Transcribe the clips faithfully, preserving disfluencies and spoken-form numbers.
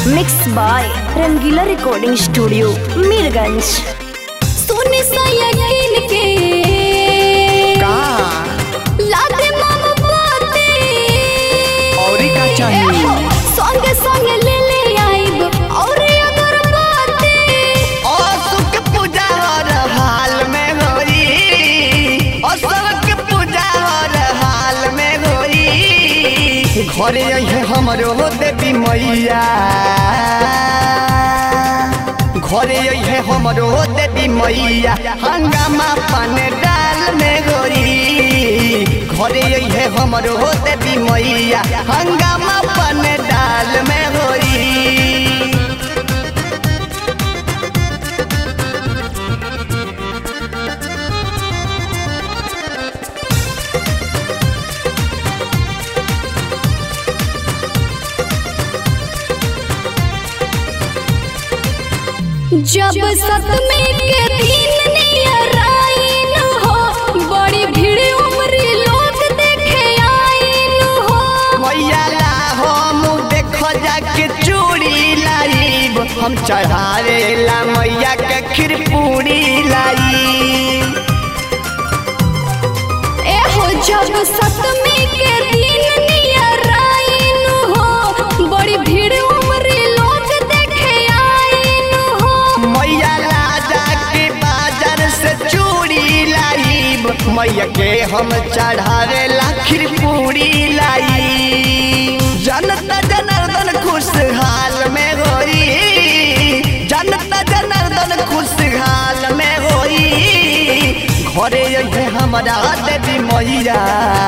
Mix by Rangila recording studio Mirganj. सोने सा यकीन के का लाते मामा बाते औरी का चाहिए संग संग ले ले आइब और अगर बाते और सुख पूजा हर हाल में होई और सबके पूजा हर हाल में होई। घरे है हमरो देवी मैया घरे है हमरो देवी मैया हंगामा पान डाल में गोरी। घरे है हमरो देवी मैया हंगामा पान डाल में गोरी। जब सतमे के दिन नियर आईन हो बड़ी भीड़ उमरी लोग देखे आईन हो। मैया ला हम देखो जाके चूड़ी लाइब हम चढ़ावे ला मैया के खीर पूरी लाइब। ए हो जब सतमे के दिन नियर आईन हो बड़ी भीड़ उमरी लोग देखे आईन हो। मैया ला जाके बाजार से चूड़ी लाइब मैया के हम चढ़ावे ला खीर पूरी लाइब। जनता जनार्दन खुशहाल में होई जनता जनार्दन खुशहाल में होई। घरे है हमारा देवी मैया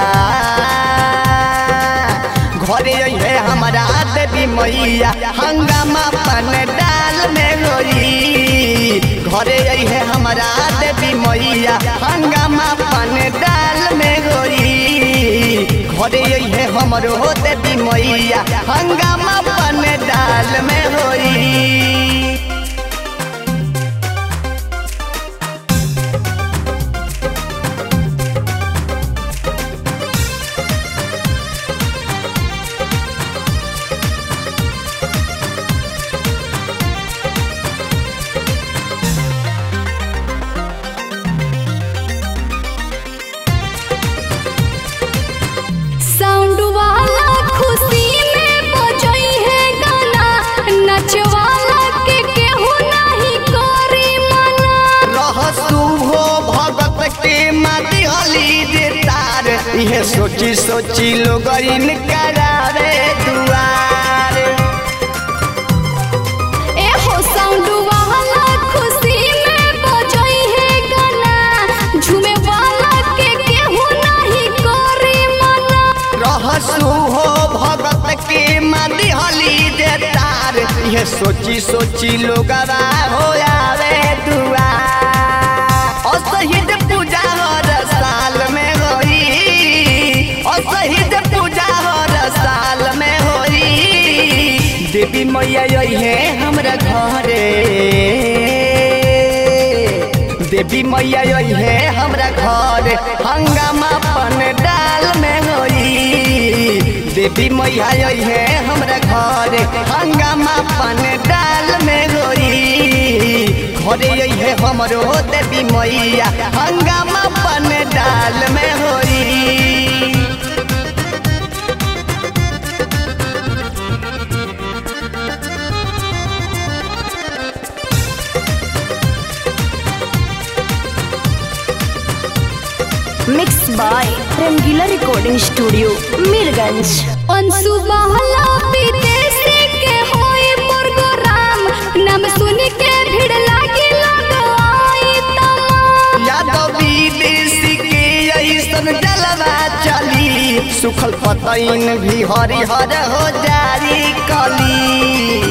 घरे है हमारा देवी मैया हंगामा पान डाल में होई। घरे है हमारा देवी मैया हंगामा पान डाल में होई। घरे है हमरो देवी मैया हंगामा पान डाल में होई। साउंड वाला खुशी में बजई है गाना नच वाला के केहू नहीं करी मना। रहसु हो भगत के माटी हली जे तार इहे सोची सोची लोग इन करावे दुआर। ए हो साउंड वाला खुशी में बजई है गाना झूमे वाला के केहू नहीं करी मना। रहसु हो भगत के माटी हली जे तार इहे सोची सोची लोग हो आवे दुआर। और शहीद पूजा हर साल में होई और शहीद पूजा हर साल में होई। देवी मैया यही है हमरा घरे देवी मैया यही है हमरा घरे हंगामा पान डाल में होई। देवी मैया यही है हमरा घरे हंगामा पान डाल में होई। घरे यही है हमरो देवी मैया हंगामा पान डाल में होई। Mix by Rangila recording studio Mirganj. अंशु बहला विदेशी के होई प्रोग्राम नाम सुन के भीड़ लागी लोग आई तमाम। यादव विदेशी के ऐसन जलवा चली सुखल पतैन भी हरिहर हो जारी कली।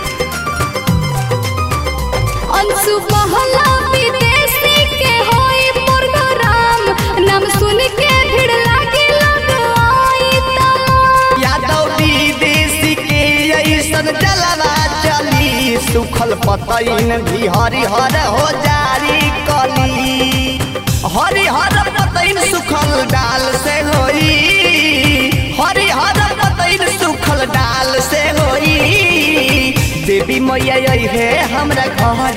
अंशु बहला विदेशी के होई प्रोग्राम नाम सुन के भीड़ लागी लोग आई तमाम। यादव विदेशी के ऐसन जलवा चली सुखल पतैन भी हरिहर हो जारी कली। हरिहर पतैन सुखल डाल से होई हरिहर पतैन सुखल डाल से होई। मैया आई है हमरा घर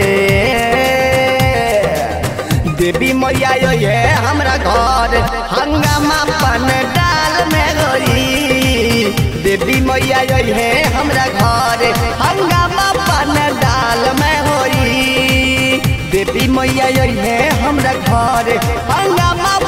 देवी मैया आई है हमरा घर हंगामा पंडाल में होई देवी मैया आई है हमरा घर हंगामा पंडाल में होई देवी मैया आई है हमरा घर हंगामा